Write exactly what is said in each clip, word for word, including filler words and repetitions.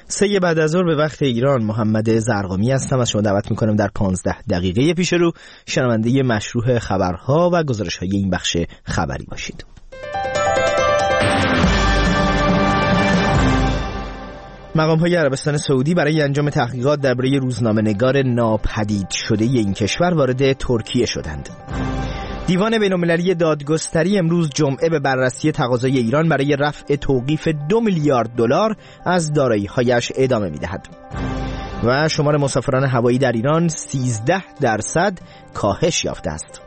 سه بعد از ظهر به وقت ایران، محمد زرقامی هستم. از شما دعوت میکنم در پانزده دقیقه پیش رو شنونده مشروع خبرها و گزارش‌های این بخش خبری باشید. مقام‌های عربستان سعودی برای انجام تحقیقات درباره روزنامه‌نگار ناپدید شده این کشور وارد ترکیه شدند. دیوان بین‌المللی دادگستری امروز جمعه به بررسی تقاضای ایران برای رفع توقیف دو میلیارد دلار از دارایی‌هایش ادامه می‌دهد. و شمار مسافران هوایی در ایران سیزده درصد کاهش یافته است.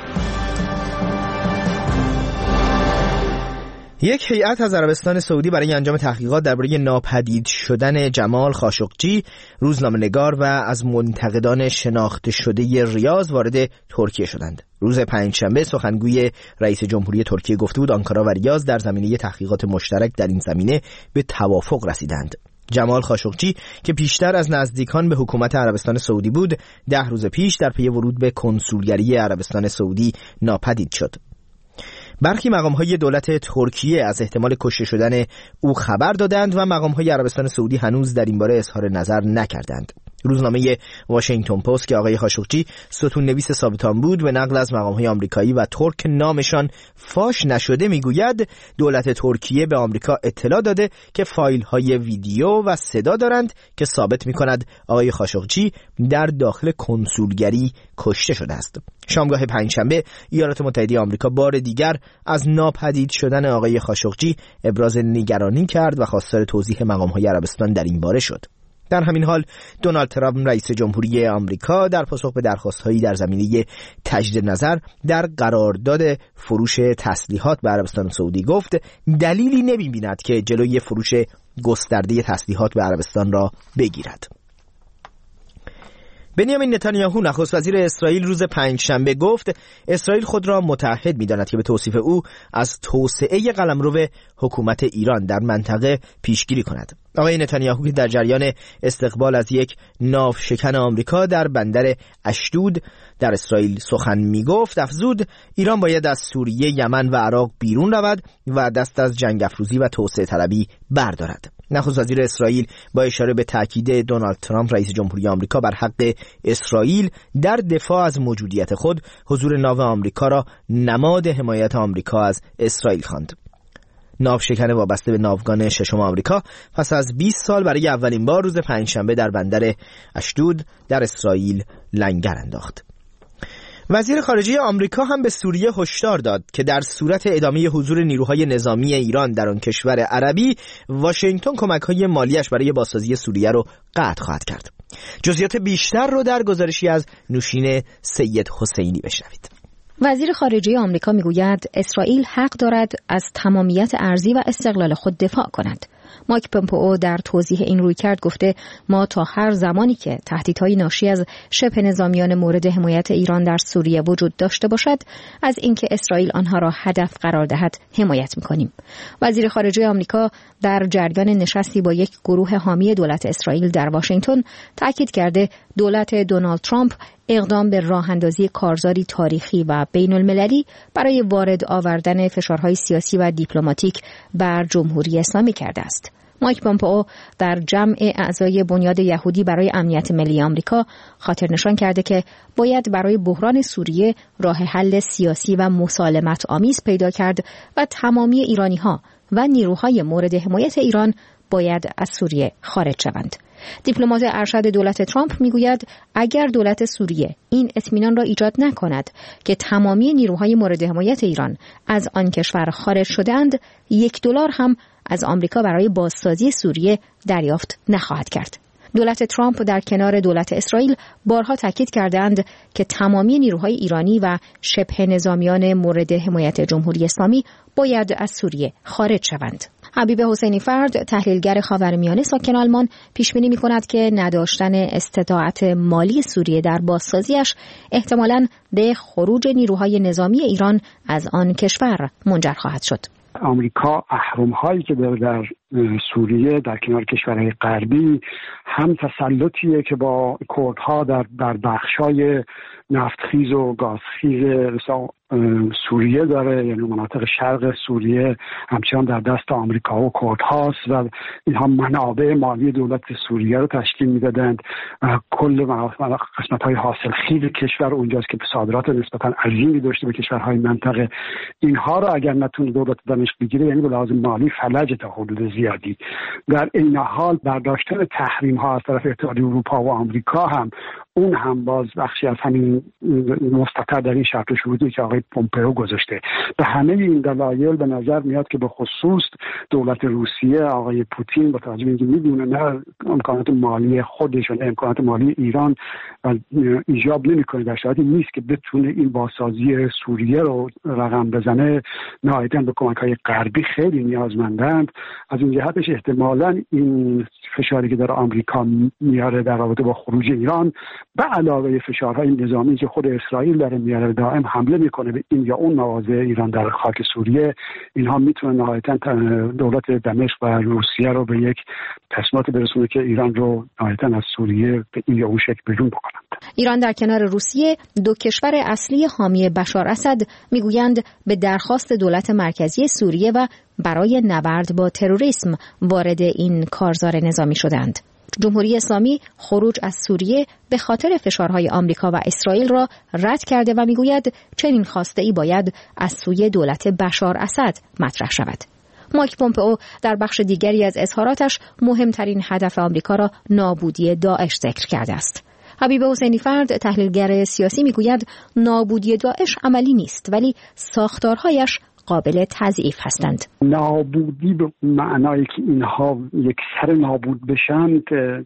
یک هیئت از عربستان سعودی برای انجام تحقیقات درباره ناپدید شدن جمال خاشقجی، روزنامه‌نگار و از منتقدان شناخته شده ریاض وارد ترکیه شدند. روز پنجشنبه سخنگوی رئیس جمهوری ترکیه گفته بود آنکارا و ریاض در زمینه تحقیقات مشترک در این زمینه به توافق رسیدند. جمال خاشقجی که پیشتر از نزدیکان به حکومت عربستان سعودی بود، ده روز پیش در پی ورود به کنسولگری عربستان سعودی ناپدید شد. برخی مقام‌های دولت ترکیه از احتمال کشته شدن او خبر دادند و مقام‌های عربستان سعودی هنوز در این باره اظهار نظر نکردند. روزنامه واشنگتن پست که آقای خاشقجی ستون نویس ثابتان بود، به نقل از مقام‌های آمریکایی و ترک نامشان فاش نشده میگوید دولت ترکیه به آمریکا اطلاع داده که فایل‌های ویدیو و صدا دارند که ثابت می‌کند آقای خاشقجی در داخل کنسولگری کشته شده است. شامگاه پنجشنبه ایالات متحده آمریکا بار دیگر از ناپدید شدن آقای خاشقجی ابراز نگرانی کرد و خواستار توضیح مقام‌های عربستان در این باره شد. در همین حال دونالد ترامپ رئیس جمهوری آمریکا در پاسخ به درخواست‌هایی در زمینه تجدید نظر در قرارداد فروش تسلیحات به عربستان سعودی گفت دلیلی نمی‌بیند که جلوی فروش گسترده تسلیحات به عربستان را بگیرد. بنیامین نتانیاهو نخست وزیر اسرائیل روز پنجشنبه گفت اسرائیل خود را متعهد می‌داند که به توصیف او از توسعه قلمرو حکومت ایران در منطقه پیشگیری کند. آقای نتانیاهو که در جریان استقبال از یک ناوشکن آمریکا در بندر اشدود در اسرائیل سخن می‌گفت، افزود ایران باید از سوریه، یمن و عراق بیرون رود و دست از جنگ افروزی و توسعه طلبی بردارد. نخست وزیر اسرائیل با اشاره به تاکید دونالد ترامپ رئیس جمهوری آمریکا بر حق اسرائیل در دفاع از موجودیت خود، حضور ناو آمریکا را نماد حمایت آمریکا از اسرائیل خواند. ناوشکن وابسته به ناوگان ششم آمریکا پس از بیست سال برای اولین بار روز پنجشنبه در بندر اشدود در اسرائیل لنگر انداخت. وزیر خارجه آمریکا هم به سوریه هشدار داد که در صورت ادامه حضور نیروهای نظامی ایران در آن کشور عربی، واشنگتن کمک‌های مالیش برای بازسازی سوریه رو قطع خواهد کرد. جزئیات بیشتر رو در گزارشی از نوشین سید حسینی بشنوید. وزیر خارجه آمریکا میگوید اسرائیل حق دارد از تمامیت ارضی و استقلال خود دفاع کند. مایک پومپئو در توضیح این رویکرد گفته ما تا هر زمانی که تهدیدهای ناشی از شبه نظامیان مورد حمایت ایران در سوریه وجود داشته باشد، از اینکه اسرائیل آنها را هدف قرار دهد حمایت می‌کنیم. وزیر خارجه آمریکا در جریان نشستی با یک گروه حامی دولت اسرائیل در واشنگتن تاکید کرده دولت دونالد ترامپ اقدام به راه اندازی کارزاری تاریخی و بین المللی برای وارد آوردن فشارهای سیاسی و دیپلماتیک بر جمهوری اسلامی کرده است. مایک پومپئو در جمع اعضای بنیاد یهودی برای امنیت ملی آمریکا خاطر نشان کرده که باید برای بحران سوریه راه حل سیاسی و مسالمت آمیز پیدا کرد و تمامی ایرانی‌ها و نیروهای مورد حمایت ایران باید از سوریه خارج شوند. دیپلمات ارشد دولت ترامپ میگوید اگر دولت سوریه این اطمینان را ایجاد نکند که تمامی نیروهای مورد حمایت ایران از آن کشور خارج شده‌اند، یک دلار هم از آمریکا برای بازسازی سوریه دریافت نخواهد کرد. دولت ترامپ در کنار دولت اسرائیل بارها تاکید کردند که تمامی نیروهای ایرانی و شبه نظامیان مورد حمایت جمهوری اسلامی باید از سوریه خارج شوند. حبیب حسینی فرد، تحلیلگر خاورمیانه ساکن آلمان، پیش بینی می‌کند که نداشتن استطاعت مالی سوریه در بازسازیش احتمالاً به خروج نیروهای نظامی ایران از آن کشور منجر خواهد شد. آمریکا اهرم‌هایی که داره در سوریه در کنار کشورهای غربی، هم تسلطیه که با کردها در در بخشای نفتخیز و گازخیز سوریه داره، یعنی مناطق شرق سوریه همچنان در دست آمریکا و کردهاست و اینها منابع مالی دولت سوریه رو تشکیل میدادند. کل قسمت‌های حاصلخیز کشور اونجاست که صادرات نسبتاً عظیمی داشته به کشورهای منطقه. اینها رو اگر نتونه دولت دمشق بگیره یعنی به لحاظ مالی فلج تا حدود زیادی. در این حال برداشتن تحریم ها از طرف اتحادیه اروپا و آمریکا هم اون هم باز بخشی از همین مستتر در این شرط و شروطی که آقای پومپئو گذاشته. به همه این دلایل به نظر میاد که به خصوص دولت روسیه آقای پوتین با توجه به اینکه میدونه نه امکانات مالی خودش و امکانات مالی ایران ایجاب نمیکنه، در شرایطی نیست که بتونه این بازسازی سوریه رو رقم بزنه، نهایتاً به کمک‌های غربی خیلی نیازمندند. از این جهتش احتمالاً این فشاری که در آمریکا میاره در رابطه با خروج ایران به علاوه فشارهای نظامی که خود اسرائیل داره میاره دائم حمله میکنه به این یا اون مواضع ایران در خاک سوریه، اینها میتونه نهایتاً دولت دمشق و روسیه رو به یک تصمیمات برسونه که ایران رو نهایتاً از سوریه به این یا اون شکل بیرون بکنند. ایران در کنار روسیه دو کشور اصلی حامی بشار اسد میگویند به درخواست دولت مرکزی سوریه و برای نبرد با تروریسم وارد این کارزار نظامی شدند. جمهوری اسلامی خروج از سوریه به خاطر فشارهای آمریکا و اسرائیل را رد کرده و میگوید چنین خواسته‌ای باید از سوی دولت بشار اسد مطرح شود. مایک پومپئو در بخش دیگری از اظهاراتش مهمترین هدف آمریکا را نابودی داعش ذکر کرده است. حبیب حسینی فرد تحلیلگر سیاسی میگوید نابودی داعش عملی نیست ولی ساختارهایش قابل تضعیف هستند. نابودی به معنای که اینها یک سر نابود بشن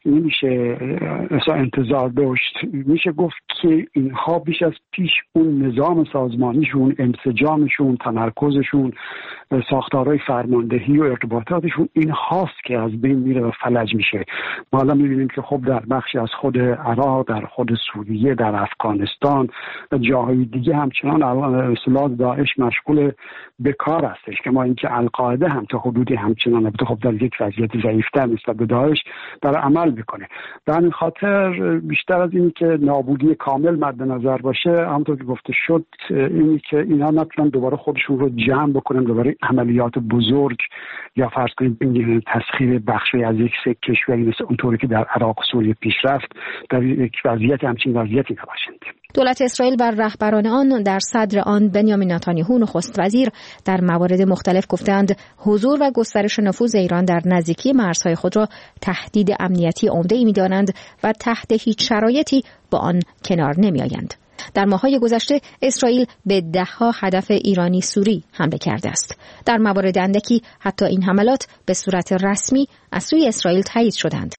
نمیشه اصلا انتظار داشت. میشه گفت که اینها بیش از پیش اون نظام سازمانیشون، انسجامشون، تمرکزشون، ساختارهای فرماندهی و ارتباطاتشون این هاست که از بین میره و فلج میشه. ما حالا میبینیم که خب در بخشی از خود عراق، در خود سوریه، در افغانستان و جاهای دیگه همچنان اصلاح داعش مشغول به کار هستش که ما اینکه القاعده هم تا حدودی همچنان البته خب در یک وضعیت ضعیف‌تر نسبت به داعش در عمل بکنه. در این خاطر بیشتر از اینی که نابودی کامل مد نظر باشه، همونطور که گفته شد اینی که اینا نتونن دوباره خودشون رو جمع بکنن، دوباره عملیات بزرگ یا فرض کنید تسخیر بخشی از یک سه کشوری مثل اونطوری که در عراق و سوریه پیش رفت در یک وضعیت همچین وضعیتی نباشند. دولت اسرائیل بر رهبران آن در صدر آن بنیامین نتانیاهو نخست وزیر در موارد مختلف گفتند حضور و گسترش نفوذ ایران در نزدیکی مرزهای خود را تهدید امنیتی عمده‌ای می‌دانند و تحت هیچ شرایطی با آن کنار نمی‌آیند. در ماه‌های گذشته اسرائیل به ده‌ها هدف ایرانی سوری حمله کرده است. در موارد اندکی حتی این حملات به صورت رسمی از سوی اسرائیل تایید شدند.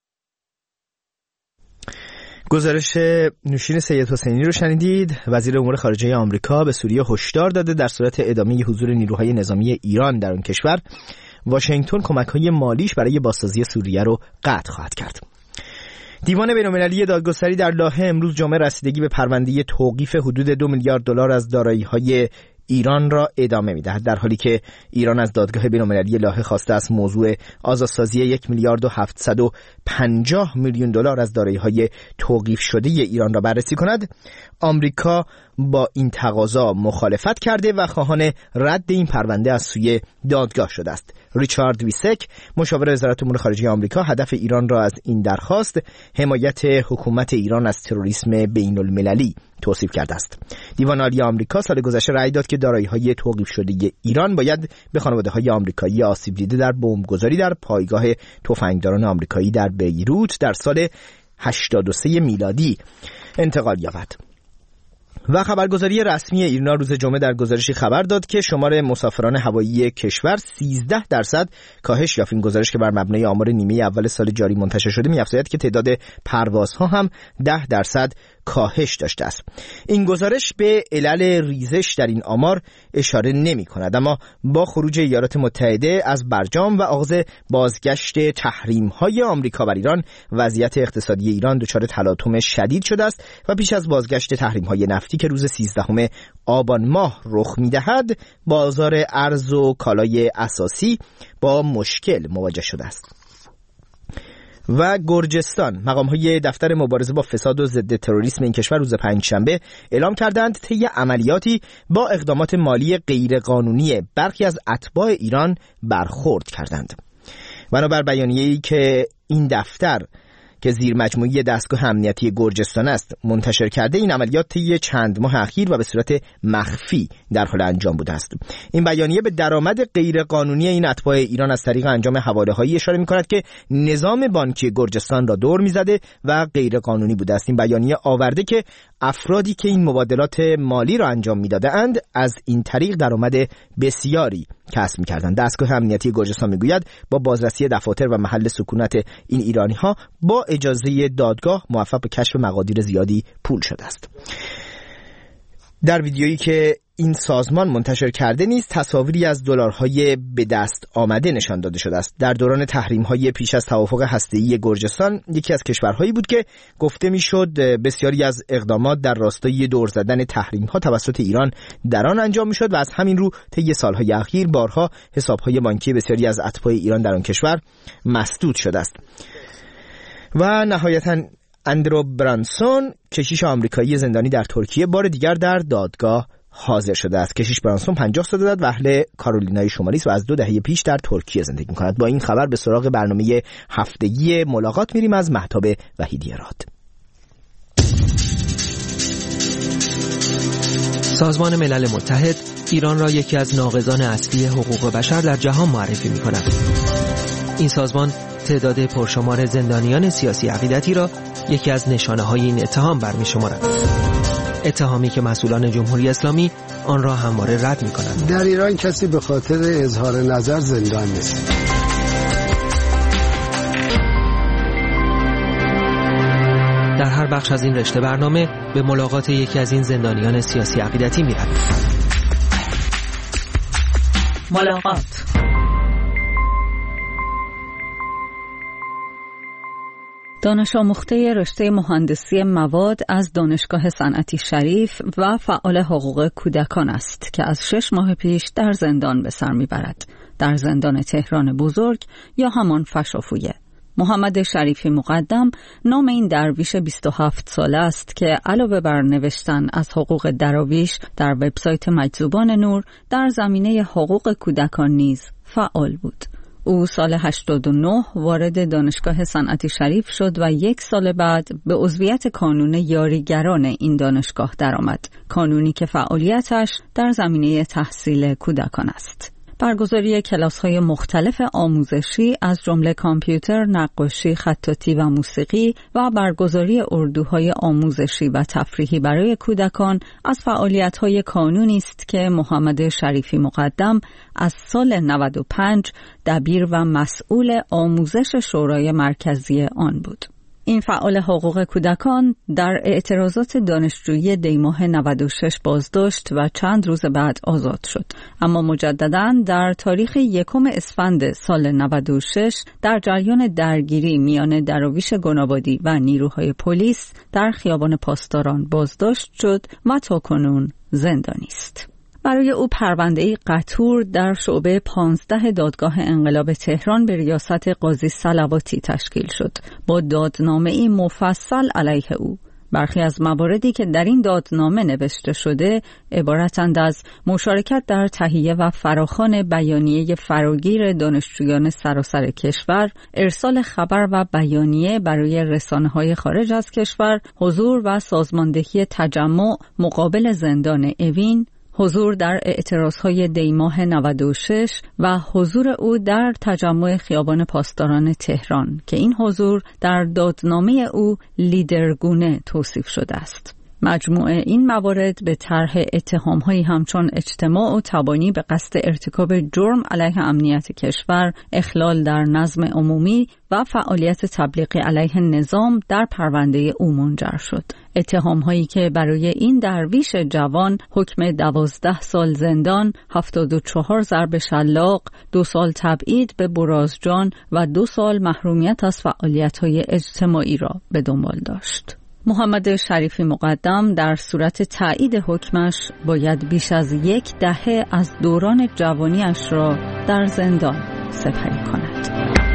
گزارش نوشین سید حسینی رو شنیدید. وزیر امور خارجه آمریکا به سوریه هشدار داده در صورت ادامه حضور نیروهای نظامی ایران در اون کشور واشنگتن کمک‌های مالیش برای بازسازی سوریه رو قطع خواهد کرد. دیوان بین‌المللی دادگستری در لاهه امروز جمعه رسیدگی به پرونده توقیف حدود دو میلیارد دلار از دارایی‌های ایران را ادامه می‌دهد، در حالی که ایران از دادگاه بین‌المللی لاهه خواسته است موضوع آزادسازی یک میلیارد و هفتصد و پنجاه میلیون دلار از دارایی‌های توقیف شده ایران را بررسی کند. آمریکا با این تقاضا مخالفت کرده و خواهان رد این پرونده از سوی دادگاه شده است. ریچارد ویسک مشاور وزارت امور خارجه آمریکا هدف ایران را از این درخواست حمایت حکومت ایران از تروریسم بین‌المللی توصیف کرده است. دیوان عالی آمریکا سال گذشته رأی داد که دارایی‌های توقیف شده ایران باید به خانواده‌های آمریکایی آسیب دیده در بمبگذاری در پایگاه تفنگداران آمریکایی در بیروت در سال هشتاد و سه میلادی انتقال یابد. و خبرگزاری رسمی ایرنا روز جمعه در گزارشی خبر داد که شمار مسافران هوایی کشور سیزده درصد کاهش یافت. این گزارش که بر مبنای آمار نیمه اول سال جاری منتشر شده می‌افزاید که تعداد پروازها هم ده درصد کاهش داشته است. این گزارش به علل ریزش در این آمار اشاره نمی کند، اما با خروج ایالات متحده از برجام و آغاز بازگشت تحریم های آمریکا بر ایران، وضعیت اقتصادی ایران دچار تلاطم شدید شده است و پیش از بازگشت تحریم های نفتی که روز سیزدهم آبان ماه رخ می دهد، بازار ارز و کالای اساسی با مشکل مواجه شده است. و گرجستان، مقام‌های دفتر مبارزه با فساد و ضد تروریسم این کشور روز پنجشنبه اعلام کردند طی عملیاتی با اقدامات مالی غیرقانونی برخی از اتباع ایران برخورد کردند. بنابر بیانیه‌ای که این دفتر که زیر مجموعه دستگاه امنیتی گرجستان است منتشر کرده، این عملیات طی چند ماه اخیر و به صورت مخفی در حال انجام بوده است. این بیانیه به درآمد غیرقانونی این اتباع ایران از طریق انجام حواله‌هایی اشاره می‌کند که نظام بانکی گرجستان را دور می‌زده و غیرقانونی بوده است. این بیانیه آورده که افرادی که این مبادلات مالی را انجام می‌دادند از این طریق درآمد بسیاری کسب می‌کردند. دستگاه امنیتی گرجستان می‌گوید با بازرسی دفاتر و محل سکونت این ایرانی‌ها با اجازه دادگاه موفق به کشف مقادیر زیادی پول شده است. در ویدیویی که این سازمان منتشر کرده نیز تصاویری از دلارهای به دست آمده نشان داده شده است. در دوران تحریم‌های پیش از توافق هسته‌ای گرجستان یکی از کشورهایی بود که گفته می‌شد بسیاری از اقدامات در راستای دور زدن تحریم‌ها توسط ایران در آن انجام می‌شد و از همین رو طی سال‌های اخیر بارها حساب‌های بانکی بسیاری از اتباع ایران در آن کشور مسدود شده است. و نهایتاً اندرو برانسون، کشیش آمریکایی زندانی در ترکیه، بار دیگر در دادگاه حاضر شده است. کشیش برانسون پنجاه سال دارد و اهل کارولینای شمالی است و از دو دهه پیش در ترکیه زندگی می‌کند. با این خبر به سراغ برنامه هفتگی ملاقات میریم از مهتاب وحیدی راد. سازمان ملل متحد ایران را یکی از ناقضان اصلی حقوق بشر در جهان معرفی می‌کند. این سازمان تعداد پرشمار زندانیان سیاسی عقیدتی را یکی از نشانه‌های این اتهام برمی‌شمارد. اتهامی که مسئولان جمهوری اسلامی آن را همواره رد می‌کنند. در ایران کسی به خاطر اظهار نظر زندان نیست. در هر بخش از این رشته برنامه به ملاقات یکی از این زندانیان سیاسی عقیدتی می‌رویم. ملاقات. دانش آموخته رشته مهندسی مواد از دانشگاه صنعتی شریف و فعال حقوق کودکان است که از شش ماه پیش در زندان به سر میبرد، در زندان تهران بزرگ یا همان فشافویه. محمد شریفی مقدم نام این درویش بیست و هفت ساله است که علاوه بر نوشتن از حقوق دراویش در وبسایت مجذوبان نور، در زمینه حقوق کودکان نیز فعال بود. او سال هشتاد و نه وارد دانشگاه صنعتی شریف شد و یک سال بعد به عضویت کانون یاریگران این دانشگاه درآمد، کانونی که فعالیتش در زمینه تحصیل کودکان است. برگزاری کلاس‌های مختلف آموزشی از جمله کامپیوتر، نقاشی، خطاطی و موسیقی و برگزاری اردوهای آموزشی و تفریحی برای کودکان از فعالیت‌های کانونی است که محمد شریفی مقدم از سال نود و پنج دبیر و مسئول آموزش شورای مرکزی آن بود. این فعال حقوق کودکان در اعتراضات دانشجویی دیماه نود و شش بازداشت و چند روز بعد آزاد شد، اما مجدداً در تاریخ یکم اسفند سال نود و شش در جریان درگیری میان دراویش گنابادی و نیروهای پلیس در خیابان پاسداران بازداشت شد و تاکنون زندانی است. برای او پرونده‌ای قطور در شعبه پانزده دادگاه انقلاب تهران به ریاست قاضی صلواتی تشکیل شد با دادنامه‌ای مفصل علیه او. برخی از مواردی که در این دادنامه نوشته شده عبارتند از مشارکت در تهیه و فراخوان بیانیه فراگیر دانشجویان سراسر کشور، ارسال خبر و بیانیه برای رسانه‌های خارج از کشور، حضور و سازماندهی تجمع مقابل زندان اوین، حضور در اعتراضهای دیماه نود و شش و حضور او در تجمع خیابان پاسداران تهران که این حضور در دادنامه او لیدرگونه توصیف شده است. مجموع این موارد به طرح اتهام‌هایی همچون اجتماع و تبانی به قصد ارتکاب جرم علیه امنیت کشور، اخلال در نظم عمومی و فعالیت تبلیغی علیه نظام در پرونده او منجر شد. اتهام‌هایی که برای این درویش جوان حکم دوازده سال زندان، هفتاد و چهار ضرب شلاق، دو سال تبعید به برازجان و دو سال محرومیت از فعالیت‌های اجتماعی را به دنبال داشت. محمد شریفی مقدم در صورت تایید حکمش باید بیش از یک دهه از دوران جوانیش را در زندان سپری کند.